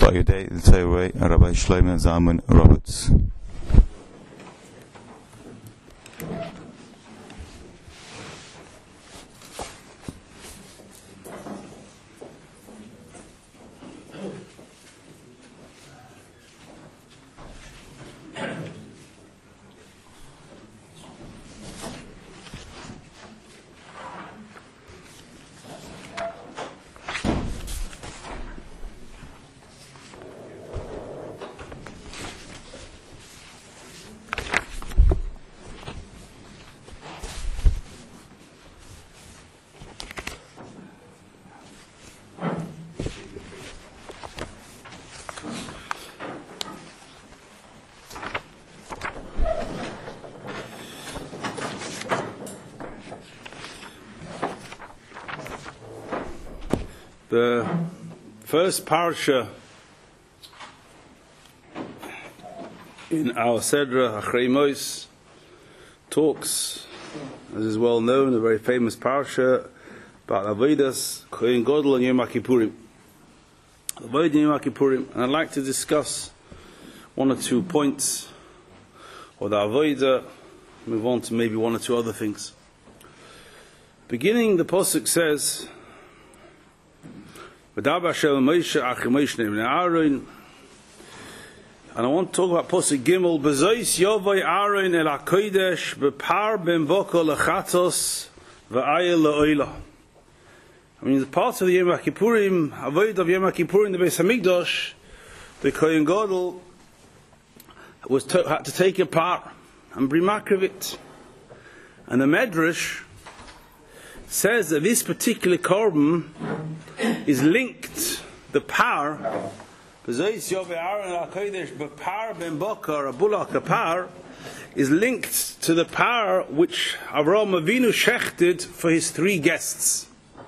Vayodei L'Torah, Rabbi Shlomo Zalman Roberts. The first parsha in our Sedra Achrei Mos talks, as is well known, a very famous parsha about Avodas Kohen Gadol and Yom Kippurim. Avodah Yom Kippurim, and I'd like to discuss one or two points of the Avodah, move on to maybe one or two other things. Beginning, the pasuk says, and I want to talk about Pasuk Gimel. Bezois Yovai Aaron el HaKodesh bepar ben boko lechatos v'ayel le'oila. I mean, the part of the Yom Kippurim, avoid of Yom Kippurim, the Beis Hamikdash, the Kohen Gadol had to take it apart and bring makriv it. And the Medrash says that this particular korban is linked, the par, is linked to the par which Avraham Avinu shechted for his three guests.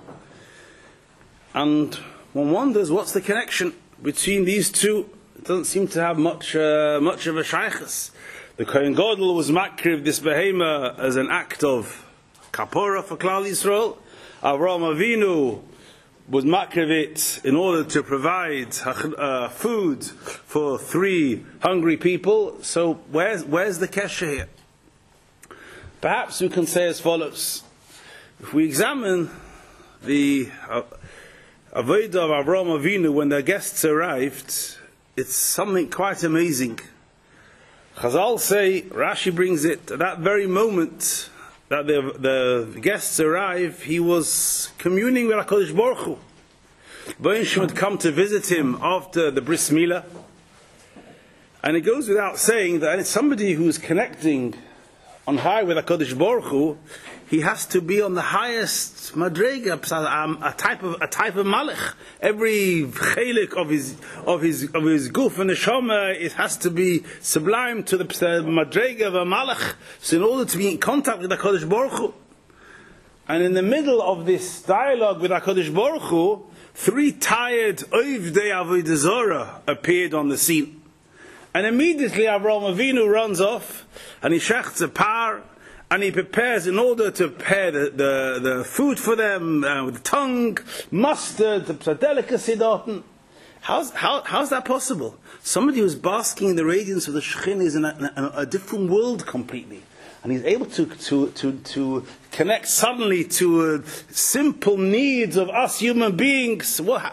And one wonders what's the connection between these two. It doesn't seem to have much of a shaykhus. The Kohen Gadol was makriv this behema as an act of kapora for Klal Yisrael. Avraham Avinu was makriv it in order to provide food for three hungry people. So where's the kesher here? Perhaps we can say as follows. If we examine the avodah of Avraham Avinu when their guests arrived, it's something quite amazing. Chazal say, Rashi brings it, at that very moment that the guests arrive, he was communing with HaKadosh Baruch Hu. Boinsh would come to visit him after the Bris Milah. And it goes without saying that it's somebody who's connecting on high with HaKadosh Baruch Hu, he has to be on the highest madrega, a type of malach. Every chelik of his guf and neshama, it has to be sublime to the madrega of a malach. So in order to be in contact with HaKadosh Baruch Hu, and in the middle of this dialogue with HaKadosh Baruch Hu, three tired Ovdei Avodah Zorah appeared on the scene. And immediately Avraham Avinu runs off and he shechts a par and he prepares in order to prepare the food for them with tongue, mustard, the delicacy. How's that possible? Somebody who's basking in the radiance of the Shekhinah is in a different world completely. And he's able to connect suddenly to simple needs of us human beings. What's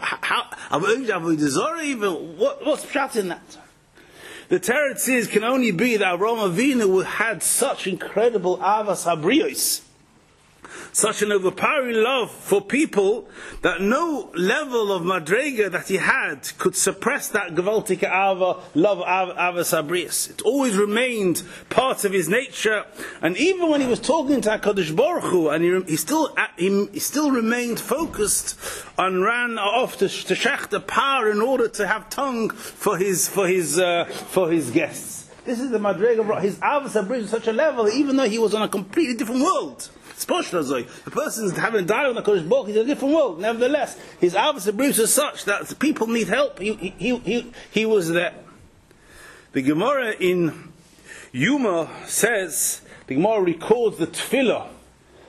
pshat in that? The teretz is can only be that Avraham Avinu had such incredible avas habrios, such an overpowering love for people that no level of madrega that he had could suppress that gewaltige love of avas habrios. It always remained part of his nature, and even when he was talking to HaKadosh Baruch Hu, and he still remained focused and ran off to shech the par in order to have tongue for his guests. This is the madrega of his avas habrios at such a level, even though he was on a completely different world. The person is having a dialogue with HaKadosh Baruch Hu, he's in a different world. Nevertheless, his avos habrios is such that people need help. He was there. The Gemara in Yuma says, the Gemara records the tefillah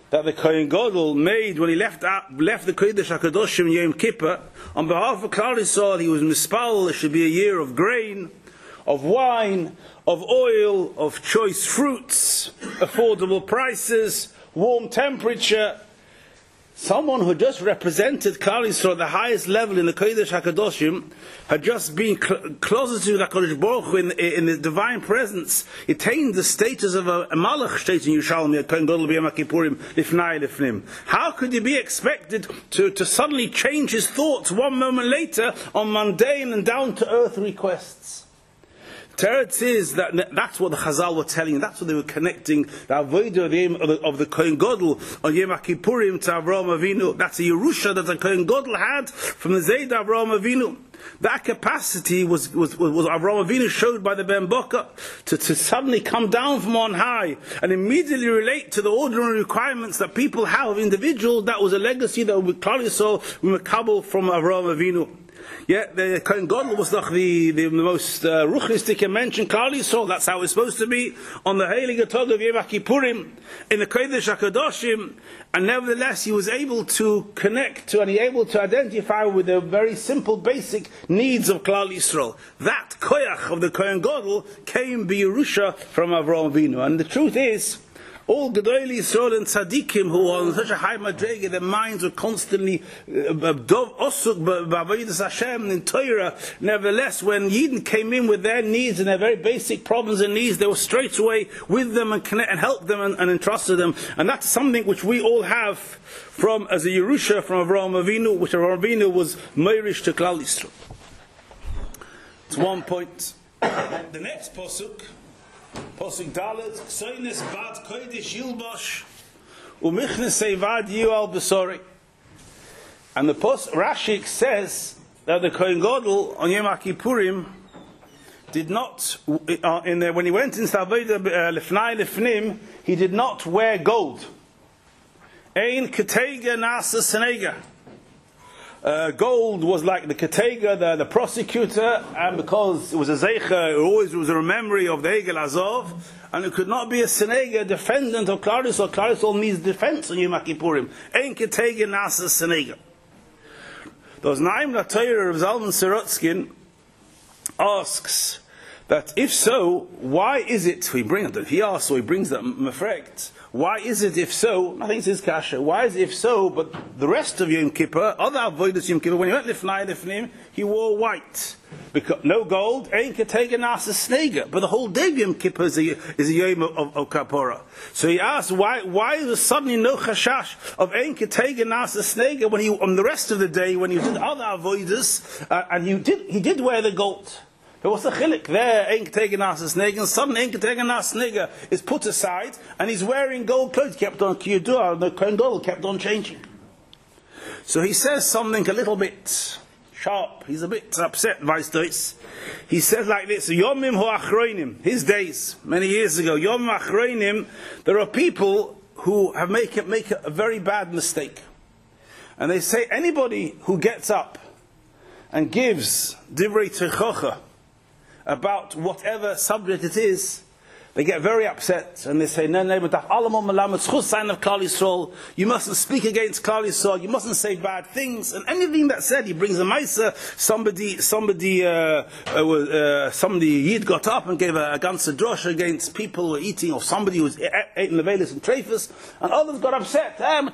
that the Kohen Gadol made when he left the Kodesh HaKadoshim Yom Kippur, on behalf of Klal Yisrael, he was mispal, there should be a year of grain, of wine, of oil, of choice fruits, affordable prices, warm temperature. Someone who just represented Klal Yisrael at the highest level in the Kodesh HaKadoshim had just been closeted with HaKadosh Baruch Hu in the divine presence, attained the status of a Malach, states in Yerushalmi, Kohen Gadol b'Yom Kippurim, lifnai lifnim. How could he be expected to suddenly change his thoughts one moment later on mundane and down-to-earth requests? Teretz is that's what the Chazal were telling. That's what they were connecting the avodah of the Kohen Gadol on Yom Kippurim to Avraham Avinu. That's a Yerusha that the Kohen Gadol had from the Zayd Avraham Avinu. That capacity was Avraham Avinu showed by the Ben Boka to suddenly come down from on high and immediately relate to the ordinary requirements that people have of individuals. That was a legacy that we clearly saw we were kabel from Avraham Avinu. Yet the Kohen Gadol was the most ruchnistic mentioned Klal Yisrael. That's how it's supposed to be on the Heilige Tag of Yom Kippurim in the Kodesh HaKadoshim, and nevertheless he was able to connect to and he able to identify with the very simple, basic needs of Klal Yisrael. That koyach of the Kohen Gadol came b'Yerusha from Avraham Avinu, and the truth is, all Gedolei Yisrael and Tzaddikim who are on such a high madrega, their minds were constantly osuk b'avodas Hashem in Torah. Nevertheless, when Yidden came in with their needs and their very basic problems and needs, they were straight away with them and connect and helped them and entrusted them. And that's something which we all have from as a Yerusha from Avraham Avinu, which Avraham Avinu was meirish to Klal Yisrael. It's one point. The next pasuk. Posuk Dalet, Soines Bad Kodesh Yilbosh, Umichnes Sevad Yual Besori. And the Rashi says that the Kohen Gadol on Yom Kippurim did not, when he went into Avodah Lifnai Lifnim, he did not wear gold. Ein Ketega Nasa Senega. Gold was like the Ketega, the prosecutor, and because it was a Zeicha, it always was a memory of the Egel Azov, and it could not be a Senega, defendant of Klal Yisrael. Klal Yisrael needs defense on Yom Kippurim. Ein Ketega Nasa Senega. Those Naim Latayr of Zalman Sirotskin asks that if so, why is it, he asks, so he brings that Mefrekt, why is it if so, I think it's his kasha, why is it if so, but the rest of Yom Kippur, other avodas Yom Kippur, when he went Lifnai Lifnim, he wore white. Because, no gold, ain't Ketega Nasa Snega, but the whole day of Yom Kippur is a Yom of Kapora. So he asked, why is there suddenly no chashash of ain't Ketega Nasa Snega when he, on the rest of the day, when he did other avodas, and he did wear the gold. But what's the chilik? There, Ein Ketega Nasa Snega, and suddenly Ein Ketega Nasa Snega is put aside, and he's wearing gold clothes, kept on Kiyudua, and the Kohen Gadol kept on changing. So he says something a little bit sharp, he's a bit upset, Vice. He says like this, Yomim Ho'achroinim, his days, many years ago, Yomim Ho'achroinim, there are people who have make a very bad mistake. And they say, anybody who gets up and gives Divrei Techocha, about whatever subject it is, they get very upset and they say, no, but you mustn't speak against Klal Yisrael, you mustn't say bad things, and anything that's said, he brings a Maisa, somebody Yid got up and gave a ganze drosh against people who were eating, or somebody who was eating the Velis and Trefus, and others got upset,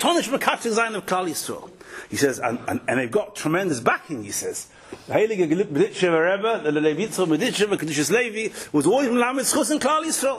he says, and they've got tremendous backing, he says. The Heilige B'ditchev Rebbe, the Levi Yitzchak B'ditchev, Kedushes Levi, was always Melamed Schus in Klal Yisrael.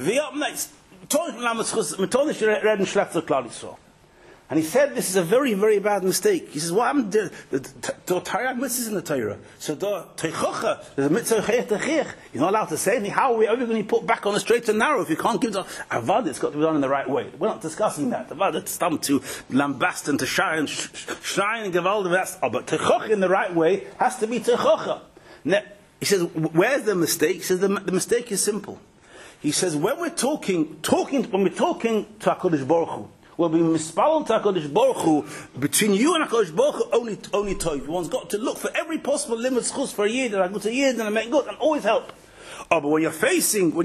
Klal Yisrael. And he said this is a very, very bad mistake. He says, what happened to the Taryag mitzvahs in the Torah? So the Teichocha, the mitzvah Chayet, you're not allowed to say anything. How are we ever going to put back on the straight and narrow if you can't give it? Avad, it's got to be done in the right way. We're not discussing that. Avad, it's done to lambast and to shine and Gewalt. But Teichocha in the right way has to be Teichocha. He says, where's the mistake? He says, the mistake is simple. He says, when we're talking to HaKadosh Baruch Hu, will be mispalon to HaKadosh Baruch Hu, between you and HaKadosh Baruch Hu, only tov. One's got to look for every possible limit schus for a yid, and a good and a make good, and always help. Oh, but when you're facing the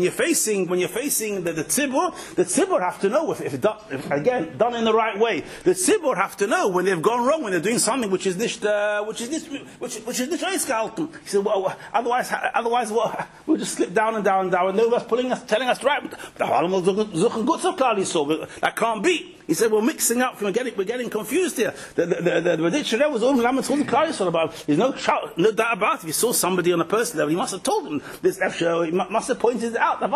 tzibur have to know if again done in the right way. The tzibur have to know when they've gone wrong, when they're doing something which is nicht ausgehalten. He said, well, otherwise, what? We'll just slip down and down and down. And nobody's telling us right. That can't be. He said, we're mixing up. We're getting confused here. The dictionary was only about. There's no doubt about it. If you saw somebody on a personal level, he must have told them this. He must have pointed it out.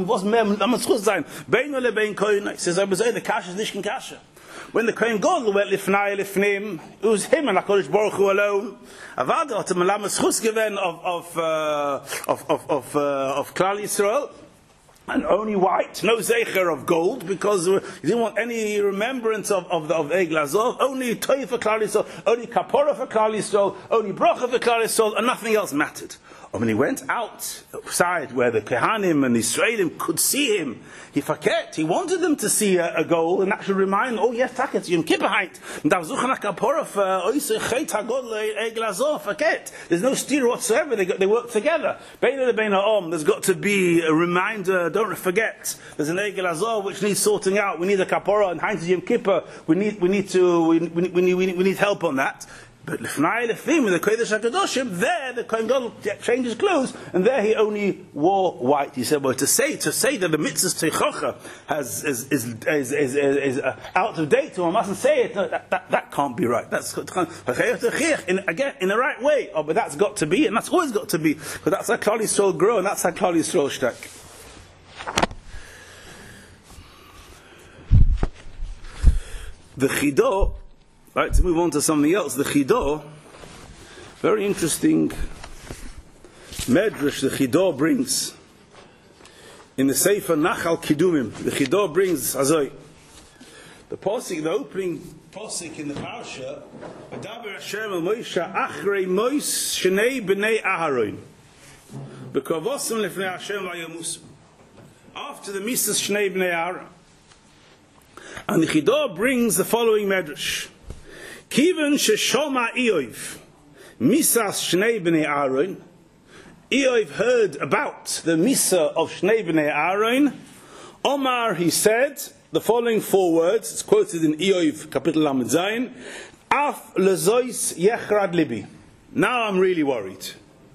He says, the kasha is nicht kasha. When the Kohen Gadol went lifnim, it was him and HaKadosh Baruch Hu alone. Avada hat malamas chus given of Klal Yisrael. And only white, no zecher of gold, because he didn't want any remembrance of Egel Azov, only toy for Klal Yisrael, only kapora for Klal Yisrael, only bracha for Klal Yisrael, and nothing else mattered. And when he went outside where the Kehanim and the Israelim could see him, he wanted them to see a goal, and that should remind, oh yes, taket, Yom Kippur height. There's no steer whatsoever, they work together. There's got to be a reminder, don't forget, there's an Egel Azov which needs sorting out, we need a kapora, and Heinz Yom Kippur, we need help on that. But Lifnai Lefim, with the Kodesh HaKadoshim, there the Kohen Gadol changed his clothes, and there he only wore white. He said, well, to say that the mitzvah Teichocha is out of date, or I mustn't say it, no, that can't be right. That's again, in the right way. Oh, but that's got to be, and that's always got to be, because that's how Klal Yisrael grow, and that's how Klal Yisrael shtak. The Chido, right, to move on to something else. The Chido, very interesting medrash the Chido brings in the Sefer Nachal Kidumim. The Chido brings Azoi. The opening posik in the parsha, V'daber Hashem el Moshe achrei Mos shnei bnei Aharon, b'kavosem lefnei Hashem v'yamusu. After the misas shnei bnei Aharon, and the Chido brings the following medrash. Kiven sheshoma Eov misas shnei bnei Aaron. Eov heard about the misa of shnei bnei Aaron. Omar, he said the following 4 words. It's quoted in Eov Kapitel Lamed Zayin. Af lezois yechrad libi. Now I'm really worried.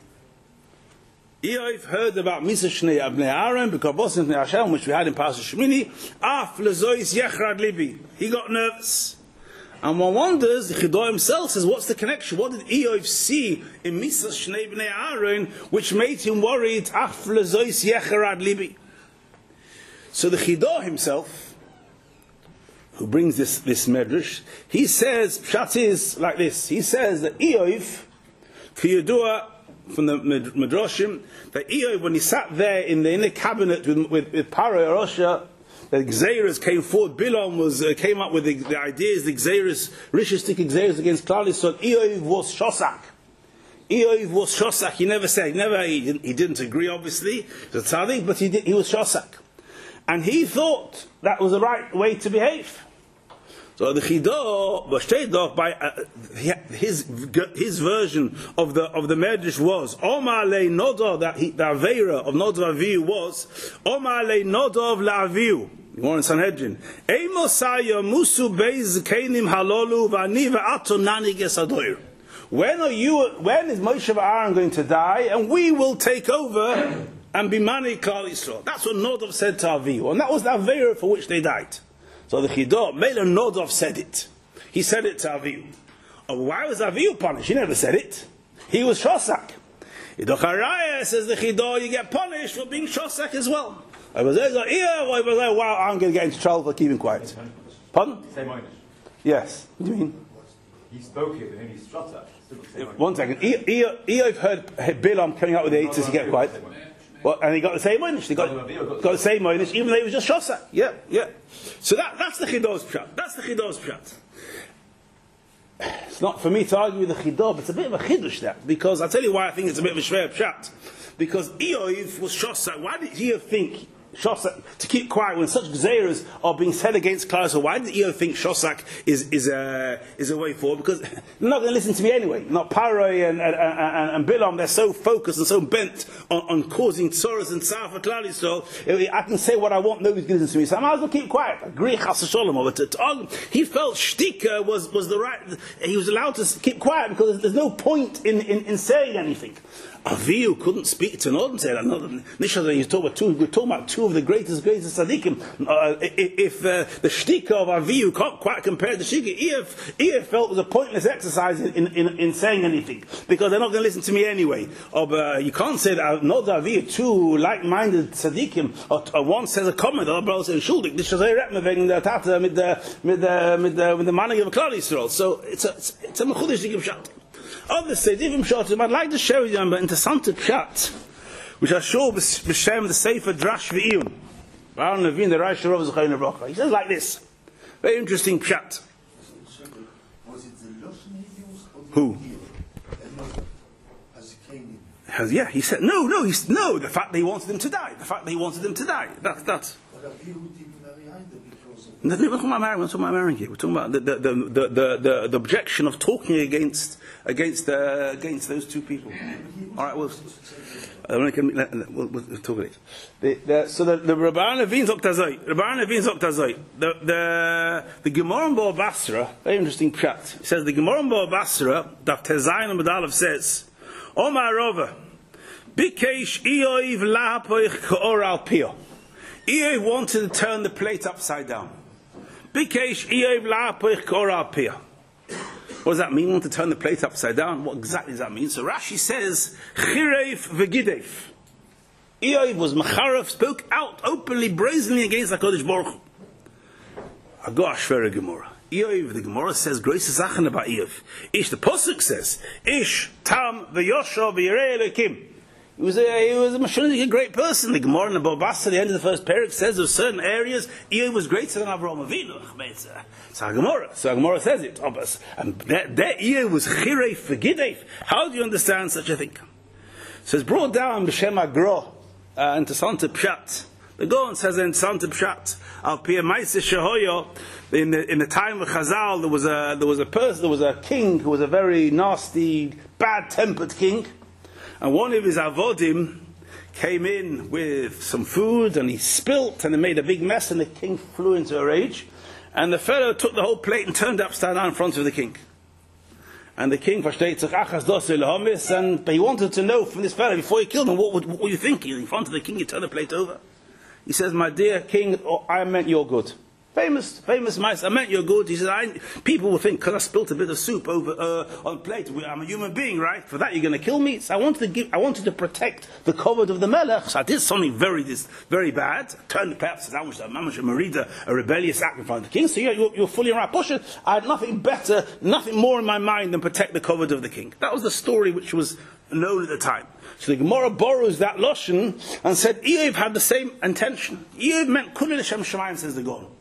Eov heard about misa shnei bnei Aaron because Bosim bnei Hashem, which we had in Parashat Shemini. Af lezois yechrad libi. He got nervous. And one wonders, the Chido himself says, what's the connection? What did Eov see in Misas Shnei Bnei Aaron, which made him worried, Af lezois yecherad libi? So the Chido himself, who brings this medrash, he says, Pshat is like this. He says that Eov, Kiyudua, from the Midrashim, that Eov, when he sat there in the inner cabinet with Paro Yerosha, the Gzeiras came forward. Bilam came up with the ideas, the Gzeiras, rishistic Gzeiras against Klal Yisrael. Eov was Shosak. Eov was Shosak. He didn't agree, obviously. He was a tzaddik, but he was Shosak. And he thought that was the right way to behave. So the Chido, by his version of the Medrash was Omar le Nodov, that the Aveira of Nodov Avihu was Omar le Nodov la Avihu. More in Sanhedrin. Eimosaya musu beiz keinim halolu v'ani v'ato nani gesadoir. When is Moshe Aaron going to die, and we will take over and be mani Klal Yisrael? That's what Nodov said to Avihu, and that was the Aveira for which they died. So the Chido, Mela Nodov said it. He said it to Avihu. Oh, why was Avihu punished? He never said it. He was Shosak. Idocharaya says the Chido, you get punished for being Shosak as well. I was there, wow, I'm going to get into trouble for keeping quiet. Pardon? Yes. What do you mean? He spoke it, and he's Shosak. 1 second. Eov heard Bilam coming up with the 8 to get quiet. Well, and he got the same Moinish. He got the same Moinish, even though he was just Shosak. Yeah. So that's the Chido's pshat. It's not for me to argue with the Chido, but it's a bit of a Chidush there. Because I'll tell you why I think it's a bit of a shver pshat. Because Eov was Shosak. Why did Eov think Shostak to keep quiet when such gzeiras are being said against Klal. So why did Eoy think Shostak is a way forward? Because they're not going to listen to me anyway. Not Paroi and Bilam. They're so focused and so bent on causing tzoros and tzar for Klal Yisrael. I can say what I want. Nobody's going to listen to me. So I might as well keep quiet. Agree, Chas Shalom. He felt shtika was the right. He was allowed to keep quiet because there's no point in saying anything. Avihu couldn't speak to Nod and say that. We're talking about two of the greatest tzaddikim. If the shtika of Avihu can't quite compare the shtika, Eoy felt it was a pointless exercise in saying anything because they're not going to listen to me anyway. You can't say that Nod and Avihu, two like-minded tzaddikim, or one says a comment, the other says schuldig. This is a retme wegen der Tate mit the manning of Klal Yisrael. So it's a mechudesh dikim pshat. Others say different pshatim. I'd like to share with you an interessant pshat, which I show b'shem the Sefer Drash V'iyun. Baron Levin, the Reish Rav Zechayim Brocha. He says like this. Very interesting pshat. Was it the Lashon he used? Who? As he came in. Yeah, he said no. The fact that he wanted them to die. That's. But Avihu didn't marry either because of... We're talking about marrying here. We're talking about the objection of talking against those two people. All right, we'll talk about it. So the Rabban Levin sagt azay. The Gemara in Bava Basra, very interesting pshat. It says the Gemara in Bava Basra, Daf Tezayin and Medalev says, Omar Rova, Bikesh Eoy v'lahapoich ka'or al pio. Eoy wanted to turn the plate upside down. Bikesh Eoy v'lahapoich ka'or al pio. What does that mean? Want to turn the plate upside down? What exactly does that mean? So Rashi says, Chireif v'gidef. Eoy was Macharef, spoke out openly, brazenly against HaKadosh Baruch Hu. I go Ashvera Gemara. Eoy, the Gemara says, Grace Zachen about Eoy. Ish, the Pasuk says, Ish, Tam, v'yosho, v'yirei Elokim. He was a great person. The Gemara in the Bava Basra, at the end of the first parak, says of certain areas, Eoy was greater than Avraham Avinu. So Gemara says it. And that Eoy was chirei v'gidef. How do you understand such a thing? So it's brought down b'shem Agro into Santa Pshat. The Gaon says in Santa Pshat, Al Pia Maisa Shehoyo, in the time of Chazal, there was a king who was a very nasty, bad-tempered king. And one of his avodim came in with some food and he spilt and it made a big mess and the king flew into a rage. And the fellow took the whole plate and turned it upside down in front of the king. And the king but he wanted to know from this fellow before he killed him, what were you thinking? In front of the king, you turn the plate over. He says, my dear king, I meant your good. Famous mice, I meant you're good. He says, people will think, because I spilt a bit of soup over on the plate, I'm a human being, right? For that you're going to kill me? So I wanted to protect the kavod of the melech. So I did something very bad. I turned the plate upside down, which Mamash Marida, a rebellious act in front of the king. So you're fully right. I had nothing better, nothing more in my mind than protect the kavod of the king. That was the story which was known at the time. So the Gemara borrows that lashon and said, Eoy had the same intention. Eoy meant Kulei L'Shem Shamayim, says the Gaon.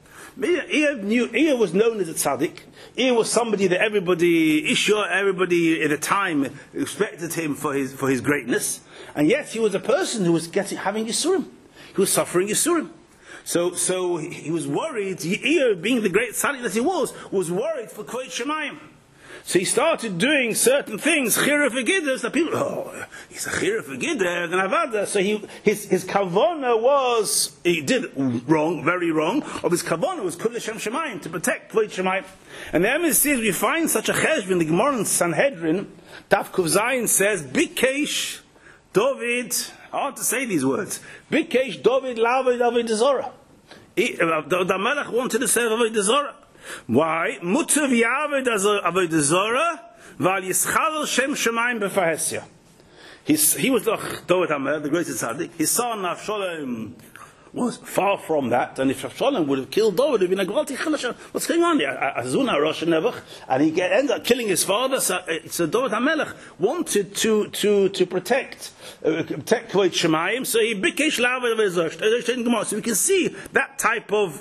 Eoy was known as a tzaddik. Eoy was somebody that everybody at the time respected him for his greatness, and yet he was a person who was having Yisurim. He was suffering Yisurim. So he was worried. Eoy, being the great tzaddik that he was worried for Kvod Shemayim. So he started doing certain things, chiruf v'gider, so people, he's a chiruf v'gider, then avada. So his kavana was, he did wrong, very wrong, of his kavana was kol Hashem Shemayim, to protect Kvod Shemayim. And the Emes says, we find such a cheshbon in the Gemara in Sanhedrin, Daf Kuf Zayin says, Bikesh David, hard to say these words, Bikesh David Lavod Avodah Zorah. The Melech wanted to serve Avodah Zorah. Why? Mutav Yaved Avodah Zorah, Val Yischal Shem Shemayim B'Fahesya. He was David HaMelech, the greatest tzaddik. His son Avshalom was far from that, and if Avshalom would have killed David, it would have been a Gvalti Chilashon. What's going on here? Azuna Rosh Nevach, and he ended up killing his father. So David HaMelech wanted to protect Kvod Shemayim, so he bikesh Lavod Avodah Zorah. So we can see that type of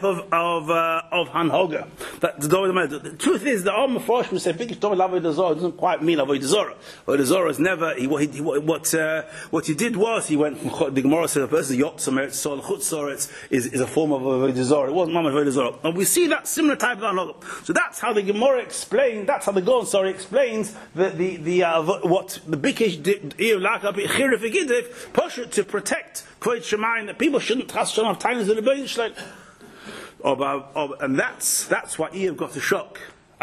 hanhoga. That the truth is, the Al Mefrosh will say bikesh David Avodah Zorah doesn't quite mean Avodah Zorah. Avodah Zorah is never. What he did was he went from the Gemara says a person Yotzah Meretz Yisrael Chutzoretz is a form of Avodah Zarah. It wasn't Mamash Avodah Zarah. And we see that similar type of another. So that's how the Gemara explained, that's how the Gaon, explains what the Bikesh did, to protect Kvod Shemayim, that people shouldn't trust on times of the Bein Shleit. And that's why Eiv got a shock.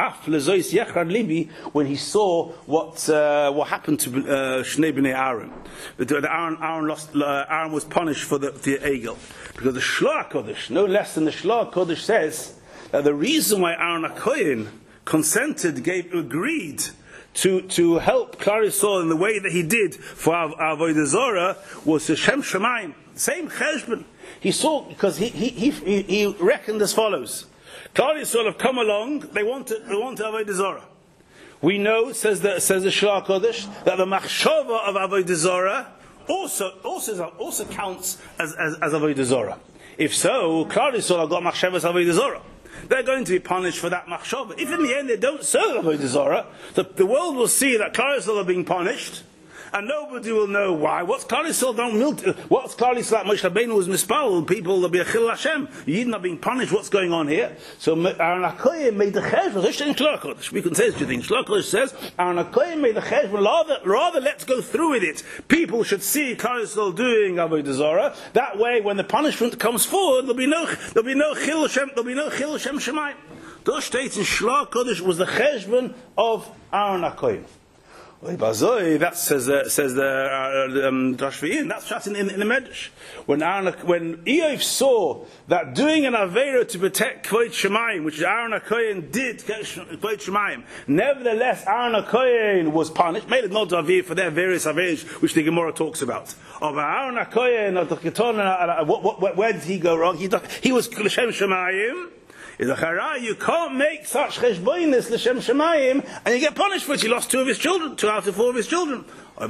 When he saw what happened to Shnei Bnei Aaron, Aaron was punished for the Egel, because the Shloah Kodesh, no less than the Shloah Kodesh, says that the reason why Aaron HaKohen agreed to help Klal Yisrael in the way that he did for Avodah Zarah was to Shem Shemayim, same cheshbon. He saw, because he reckoned as follows. Klal Yisrael have come along, they want to Avodah Zarah. We know, says the Shloah Kodesh, that the machshava of Avodah Zarah also counts as Avodah Zarah. If so, Klal Yisrael have got machshavas Avodah Zarah. They're going to be punished for that machshava. If in the end they don't serve Avodah Zarah, the world will see that Klal Yisrael are being punished, and nobody will know why. What's Klal Yisrael like Moshe Rabbeinu was mispal, people will be a chil Hashem. You're not being punished, what's going on here? So Aaron HaKohen made the cheshbon. We can say this thing. Shloah Kodesh says, Aaron HaKohen made the cheshbon, rather let's go through with it. People should see Klal Yisrael doing Avodah Zarah. That way, when the punishment comes forward, there'll be no chil Hashem Shemayim. Those states in Shloah Kodesh was the cheshbon of Aaron HaKohen. That says the Drashviyin. That's shot in the Medrash. When Eiv saw that doing an Aveira to protect Kvod Shemayim, which Aaron HaKohen did, Kvod Shemayim, nevertheless Aaron HaKohen was punished. Made it not Avir for their various Aveirs, which the Gemara talks about. Of Aaron HaKohen, where did he go wrong? He was L'Shem Shemayim. You can't make such cheshbonis l'shem shemayim and you get punished for it. He lost 2 out of 4 of his children.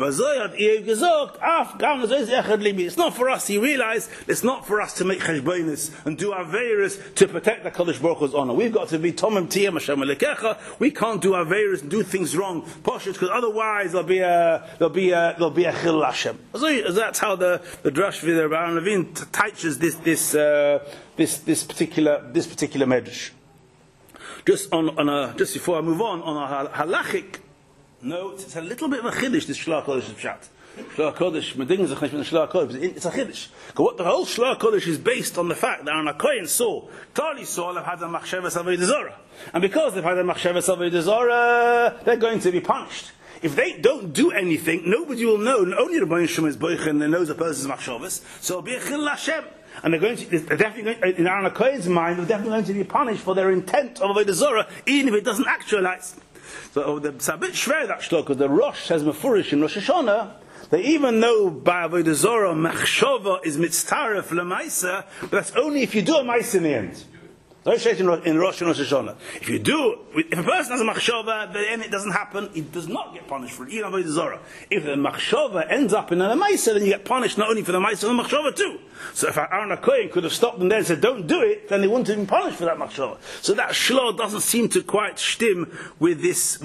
It's not for us, he realized, it's not for us to make cheshbonis and do aveiros to protect the Kadosh Baruch Hu's honor. We've got to be tomim tiyam Hashem alekecha. We can't do aveiros and do things wrong, because otherwise there'll be a chil Hashem. So that's how the Drash Vidar Aaron Levine teaches this particular medrash. Just before I move on a halachic note, it's a little bit of a chiddush, this Shloah Kodesh Pshat. Shloah Kodesh, meding zech nicht Shloah Kodesh, it's a chiddush. What the whole Shloah Kodesh is based on the fact that Aaron HaKohen saw, Klal Yisrael have had a machshavas Avodah Zarah, and because they've had a machshavas Avodah Zarah, they're going to be punished. If they don't do anything, nobody will know. Only the Rebbeinu Shem is boichen and knows a person's machshavas, so it'll be a chil Hashem. And they're definitely going, in Aaron HaKohen's mind, they're definitely going to be punished for their intent of Avodah Zarah, even if it doesn't actualize. So it's a bit shver that shloka, because the Rosh says Mefurish in Rosh Hashanah, that even though by Avodah Zarah machshava is mitztaref lemaisa, but that's only if you do a maisa in the end. Don't say it in Rosh and Rosh Hashanah. If a person has a machshava, then it doesn't happen, he does not get punished for it, even Avodah Zarah. If the machshava ends up in a maisa, then you get punished not only for the maisa, but the machshava too. So if Aaron HaKohen could have stopped them there and said, don't do it, then they wouldn't have been punished for that machshava. So that shlo doesn't seem to quite stim with this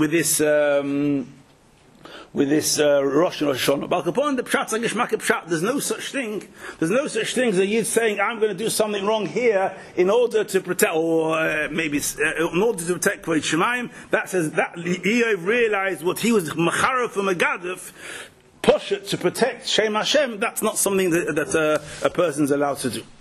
Rosh and Rosh Hashanah. But upon the Pshat, Pshat, there's no such thing as a Yid saying, I'm going to do something wrong here in order to protect, or maybe in order to protect Kvod Shemayim. That says that Eiv realized what he was macharav from a gadif, push it to protect Shem Hashem. That's not something that a person's allowed to do.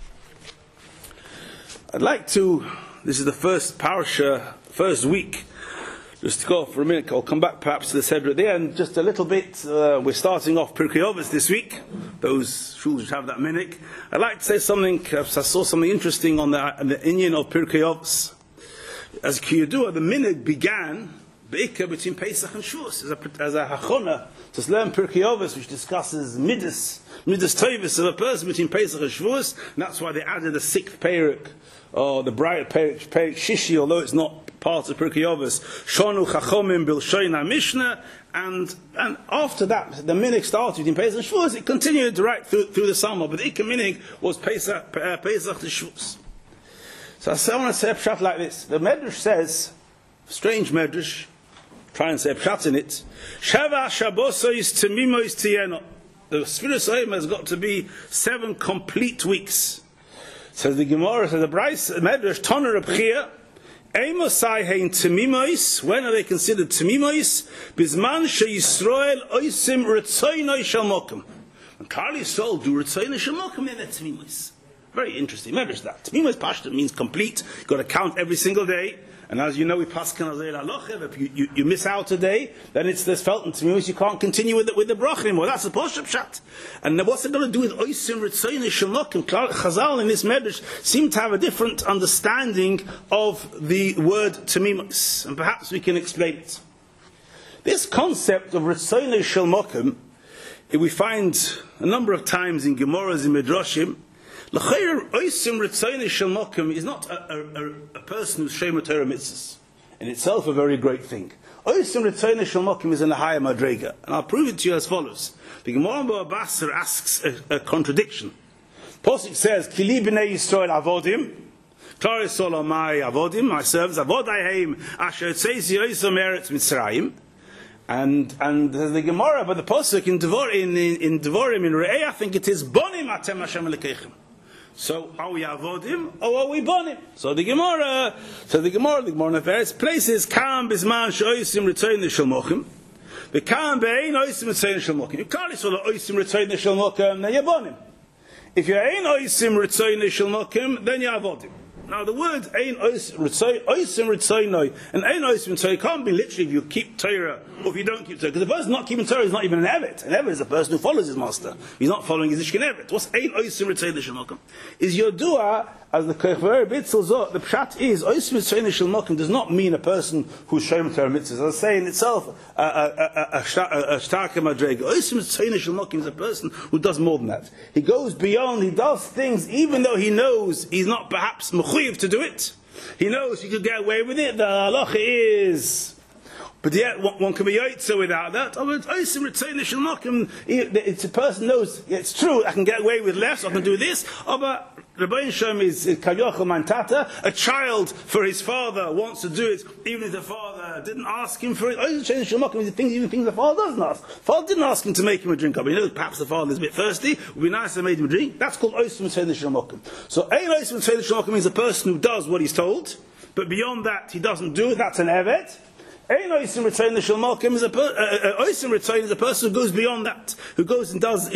This is the first parasha, first week. Just to go for a minute, I'll come back perhaps to the Seder at the end, just a little bit. We're starting off Pirkei Avos this week, those shuls which have that minhag. I'd like to say something, I saw something interesting on the inyan of Pirkei Avos. As Kiyadua, the minhag began Be'ikah between Pesach and Shavuos, as a hachona, to learn Pirkei Avos, which discusses midas tovis of a person between Pesach and Shavuos, and that's why they added a 6th perek, or the bright perek Shishi, although it's not part of Pirkei Avos, Shonu Chachomim Bilshoin HaMishnah, and after that, the minhag started in Pesach and Shavuos. It continued right through the summer, but the Ikka minhag was Pesach to Shavuos. So I want to say a pshat like this. The Medrash says, strange Medrash, try and say a pshat in it, Shava Shabosois Temimois Tiyeno. The Sfiras Oyim has got to be 7 complete weeks. Says the Gemara, says the Bryce Medrash Toner Abchia. Eimosai hein Temimois. When are they considered Temimois? Bisman she Yisrael oisim Ritzoynoi shel Mokum. When Klal Yisrael do Ritzoynoi shel Mokum, then they're Temimois. Very interesting. Medrash that. Temimois Pashta means complete. You've got to count every single day. And as you know, we paskin azay lalochev. If you miss out a day, then it's this felt and Temimois. You can't continue with the bracha anymore. That's the poshut pshat. And what's it going to do with oisim Ritzoynoi shel Mokum? Chazal in this medrash seem to have a different understanding of the word Temimois, and perhaps we can explain it. This concept of Ritzoynoi shel Mokum, we find a number of times in Gemaras and Midrashim. L'chayr oisim Ritzoynoi shel Mokum is not a person who's Shema Torah mitzvahs. In itself a very great thing. Oisim Ritzoynoi shel Mokum is in a higher madrega. And I'll prove it to you as follows. The Gemara Ba'Basar asks a contradiction. Posuk says, Kili b'nei Yisrael avodim, Klal Yisrael amai avodim, my servants, avodai asher tzeizi oisom eretz Mitzrayim. And the Gemara, but the Posuk in Devorim, in Re'eh, I think it is, Bonim atem Hashem Elokeichem. So, are we avodim or are we bonim? So the Gemara in various places, Kam bisman she'oisim Ritzoynoi shel Mokum, v'kam be'ein oisim Ritzoynoi shel Mokum. You can't say oisim Ritzoynoi shel Mokum, then you're bonim. If you're ein oisim Ritzoynoi shel Mokum, then you're avodim. Now the word ein oisim Ritzoynoi and ein oisim Ritzoynoi can't be literally if you keep Torah or if you don't keep Torah. Because the person not keeping Torah is not even an Evet. An Evet is a person who follows his master. He's not following his Ishkin Evet. What's ein oisim Ritzoynoi shel Mokum? Is your dua, as the Kechver Bitzel Zot, the pshat is oisim Ritzoynoi shel Mokum does not mean a person who's Shema Torah mitzvahs. As I say in itself, a starke madrega. Oisim Ritzoynoi shel Mokum is a person who does more than that. He goes beyond. He does things even though he knows he's not perhaps mechuyev to do it. He knows he could get away with it. The halacha is. But yet, one can be yaitza without that. It's a person knows, it's true, I can get away with less, I can do this. But Rabbein Shem is Kayochel Mantata, a child for his father wants to do it, even if the father didn't ask him for it. Even things the father doesn't ask. Father didn't ask him to make him a drink. Perhaps the father is a bit thirsty, it would be nice to make him a drink. That's called Oisim Ritzoynoi shel Mokum. So, Ein Oisim Ritzoynoi shel Mokum means a person who does what he's told, but beyond that, he doesn't do it. That's an Evet. Ein Oisim Ritzoynoi shel Mokum is Oisim Ritzoynoi is a person who goes beyond that, who goes and does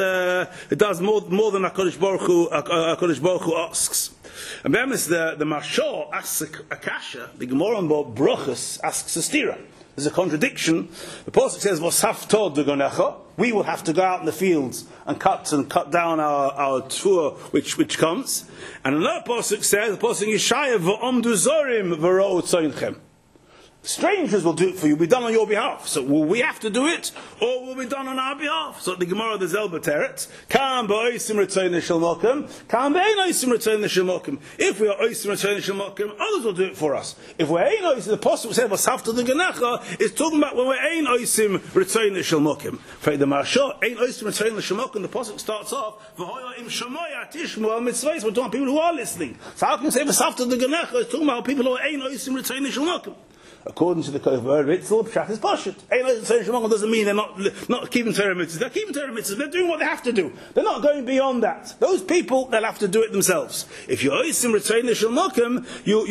more than HaKadosh Baruch Hu asks. And then the Mashal asks a kasha. The Gemara about Brachos asks a stira. There's a contradiction. The Pasuk says, "V'safto d'gonecha." We will have to go out in the fields and cut down our tour which comes. And another Pasuk says, the Pasuk in Yeshaya, "V'omdu zorim v'ro'u tzonchem." Strangers will do it for you, will be done on your behalf. So will we have to do it, or will be done on our behalf? So the Gemara, the Zelba Teretz, Kam ba'oisim Ritzoynoi shel Mokum, Kam be'ein oisim Ritzoynoi shel Mokum. If we are oisim Ritzoynoi shel Mokum, others will do it for us. If we're ein oisim, the Apostle said, "V'safta d'gonecha," is talking about when we're ein oisim Ritzoynoi shel Mokum. For the Marsha, ein oisim Ritzoynoi shel Mokum, the Apostle starts off, V'hoya im shamoya tishmu al mitzvahs. We're talking about people who are listening. So how can you say V'safta d'gonecha? It's talking about people who are ein oisim Ritzoynoi shel Mokum. According to the Kechver Ritzel, Pshat is Pashut. Ein Oisim Ritzoynoi shel Mokum doesn't mean they're not keeping Torah mitzvahs. They're keeping Torah mitzvahs. They're doing what they have to do. They're not going beyond that. Those people, they'll have to do it themselves. If you're Oisim Ritzoynoi shel Mokum,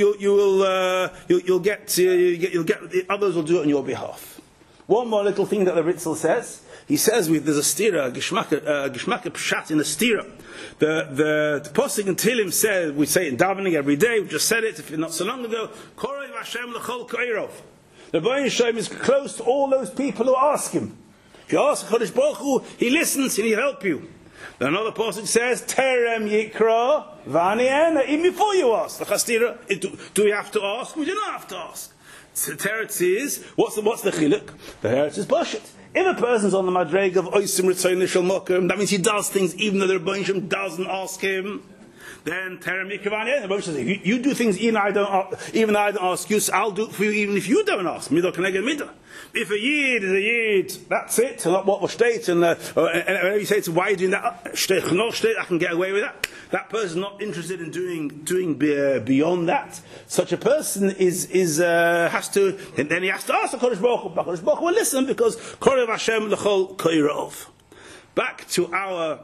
you'll get others will do it on your behalf. One more little thing that the Ritzel says. He says there's a stira, a gishmaka pshat in a stira. The Posuk in Tehillim says, we say it in davening every day, we just said it not so long ago, Korei Hashem l'chol k'eirov. The Rebbeinu Shem is close to all those people who ask him. If you ask HaKadosh Baruch Hu, he listens and he'll help you. Then another Posuk says, Terem yikra v'ani'ena, even before you ask. The chastira, do we have to ask? We do not have to ask. The teretz is, what's the chiluk? The teretz is Pashut. If a person's on the madrega of Oisim Ritzoynoi shel Mokum, that means he does things even though the Rebbeinu Shem doesn't ask him. Then Terem Yikravani, the Rebbeinu Shem says, you do things even though I don't ask you, so I'll do it for you even if you don't ask. Midah keneged midah. If a yid is a yid, that's it. And what was state, and whenever you say to why are you doing that? Shteit no shteit, I can get away with that. That person is not interested in doing beyond that. Such a person has to, and then he has to ask the Kodesh Baruch Hu. Kodesh Baruch Hu will listen because Korev Hashem l'chol koirov. back to our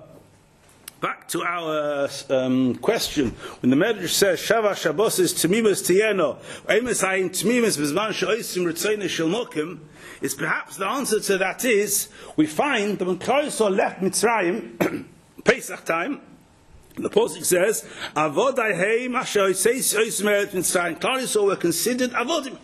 question. When the Medrash says Shava Shabbos is Tamimus Tieno, Emes Ayin Tamimus Bizman Shoisim Ritzayne Shel Mokim, is perhaps the answer to that is we find that when Klal Yisrael left Mitzrayim, Pesach time, the Pasuk says Avodai Hey Masha Oseis Oisim Eretz Mitzrayim. Klal Yisrael were considered avodim.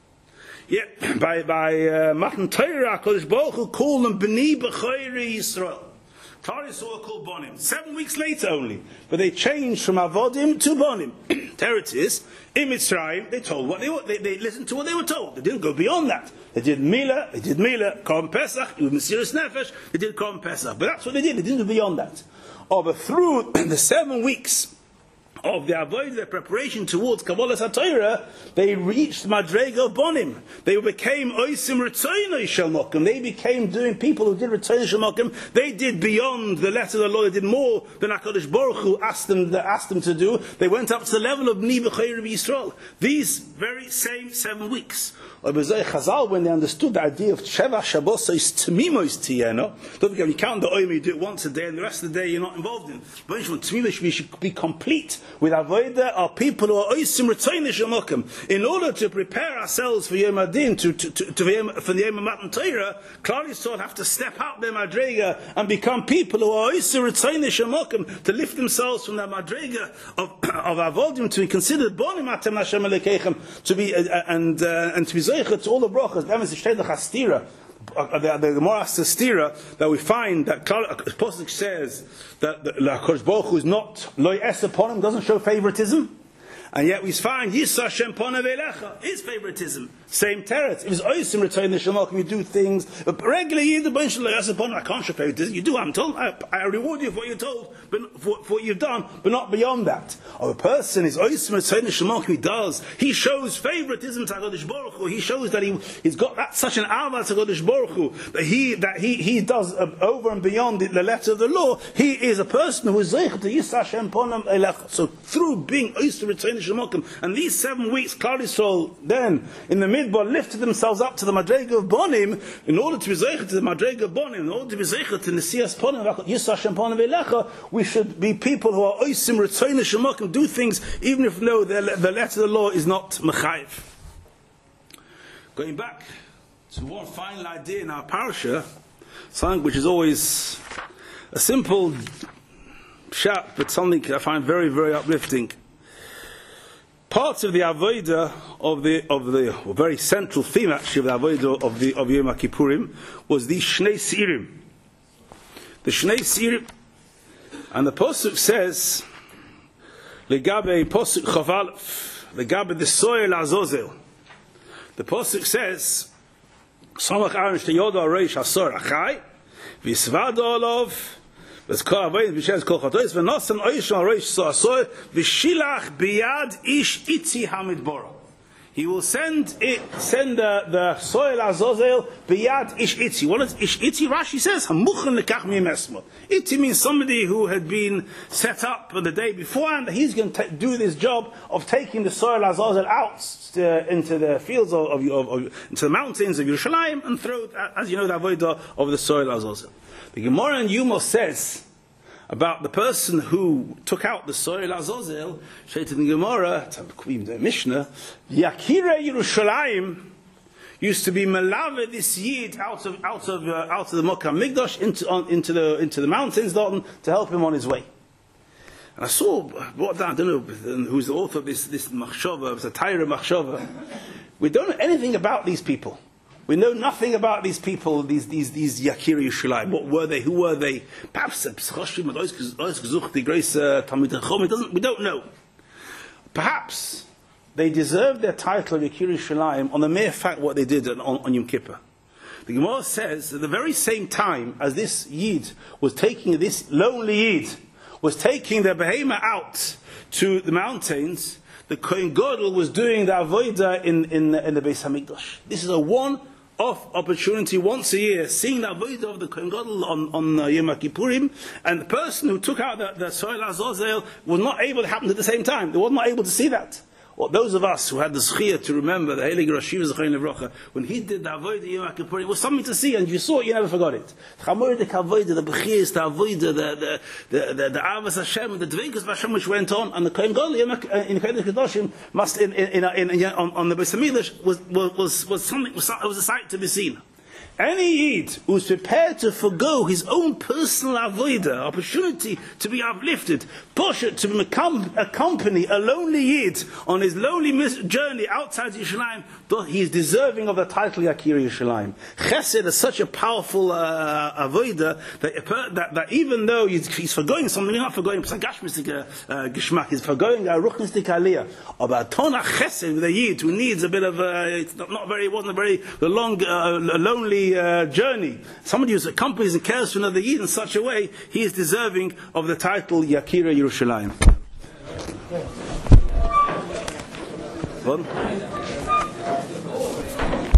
Yeah, by Matan Torah, Kodesh Baruch Hu called them B'ni B'chayri Yisrael. Klal Yisrael called Bonim. 7 weeks later only, but they changed from Avodim to Bonim. There it is. In Mitzrayim, they told what they listened to what they were told. They didn't go beyond that. They did Milah, Korban Pesach, with Mesiras Nefesh. They did Korban Pesach, but that's what they did. They didn't go beyond that. But through the 7 weeks of the avoid their preparation towards Kabbalah HaTorah, they reached Madrega of Bonim. They became Oisim Ritzoynei Shel Mokim. They became doing people who did Ritzoynei Shel Mokim. They did beyond the letter of the law. They did more than HaKadosh Baruch Hu asked them to do. They went up to the level of B'ni B'chayri Yisrael. These very same 7 weeks. Chazal, when they understood the idea of Sheva Shabbos is Tamimos Tieno, don't forget, you count the Oim, you do it once a day, and the rest of the day you're not involved in. But we should be complete with Avodah, our people who are Oisim Ritzoynei Shel Mokim. In order to prepare ourselves for Yom Adin, for the Yom Matan Torah, Klal Yisrael have to step out their Madrega and become people who are Oisim Ritzoynei Shel Mokim, to lift themselves from that Madrega of Avodim, to be considered Bonim Atem Hashem Elokeichem, to be and to be to all the brachas. That means the Chastira, the Gemara Stira, that we find that Pasuk says that the HaKadosh Baruch Hu is not lo yes upon him, doesn't show favoritism. And yet we find Yisra Shem Ponav Elecha is favoritism. Same teretz. It was Oisim Ritzoynei Shel Mokim. You do things regularly. You do bunch of yes upon. I can't show favoritism. You do. I'm told. I reward you for what you're told, but for what you've done, but not beyond that. Or a person is Oisim Ritzoynei Shel Mokim. He does. He shows favoritism to HaKadosh Baruch Hu. He shows that he's got that such an avah to HaKadosh Baruch Hu that he does over and beyond the letter of the law. He is a person who is zeich to Yisra Shem Ponav Elecha. So through being Oisim Ritzoynei Shel Mokim, and these 7 weeks, Klal Yisrael then in the midbar lifted themselves up to the Madrega of Bonim in order to be zeichet to the Madrega of Bonim, in order to be zeichet to Nesias Ponim, Yisra Shem Ponim Velecha. We should be people who are Oisim Ritzoynei Shel Mokim, do things even if no, the letter of the law is not Mechayiv. Going back to one final idea in our parasha, something which is always a simple chat, but something I find very, very uplifting. Parts of the avodah of the very central theme actually of the avodah of Yom Kippurim was the Shnei Seirim. The Shnei Seirim, and the pasuk says, Legabe pasuk Chav Legabe the soil Azozel. The pasuk says, Samach Aaron Shteyodo Areish Asor Achai V'Yisvado Olav. Let's call away Vishes Kol Chatois V'Nosan Oishon Reish Soasoy V'Shilach Biyad Ish Itzi Hamidbora. He will send the soil Azazel Biyad Ish Itzi. What is Ish Itzi? Rashi says Hamuchen Lekach Mimesmo. Itzi means somebody who had been set up the day before, and he's going to do this job of taking the soil Azazel out into the fields into the mountains of Yerushalayim and throw, as you know, the avodah of the soil Azazel. The Gemara in Yuma says about the person who took out the soil Azazel, straight in the Gemara, even the Mishnah, Yakira Yerushalayim used to be melave this yid out of the Mokkah Migdosh into the mountains to help him on his way. And I saw, brought down, I don't know who's the author of this machshava, it's a Taira machshava. We don't know anything about these people. We know nothing about these people, these Yakira Yerushalayim. What were they? Who were they? Perhaps the grace Talmid Chacham. We don't know. Perhaps they deserved their title of Yakira Yerushalayim on the mere fact what they did on Yom Kippur. The Gemara says at the very same time as this Yid was taking, this lonely Yid was taking the Behema out to the mountains, the Kohen Gadol was doing the Avodah in the Beis Hamikdash. This is a one-off opportunity once a year, seeing the Avodah of the Kohen Gadol on Yom Kippurim, and the person who took out the soil Azazel was not able to happen at the same time. They were not able to see that. Well, those of us who had the zchiyah to remember the Heilige Rosh Yeshiva Zechariah Nevrocha, when he did the Avodah Yom Kippur, it was something to see, and you saw it, you never forgot it. The Avodah, the Bechias, the Avodah, the Avos Hashem, the Dveikus Hashem, which went on, and the Kohen Gadol in Kodesh Kedoshim must on the Beis Hamikdash was something. It was a sight to be seen. Any Yid who's prepared to forgo his own personal avodah, opportunity to be uplifted, push it to accompany a lonely Yid on his lonely journey outside Yerushalayim, he is deserving of the title Yakir Yerushalayim. Chesed is such a powerful avodah that even though he's forgoing something, he's not forgoing Gashmistic Gishmak, he's forgoing a Ruchnistic Aliyah. But Tonach Chesed with a Yid who needs a bit of wasn't a very long, lonely journey. Somebody who accompanies and cares for another Yid in such a way, he is deserving of the title Yakira Yerushalayim. What?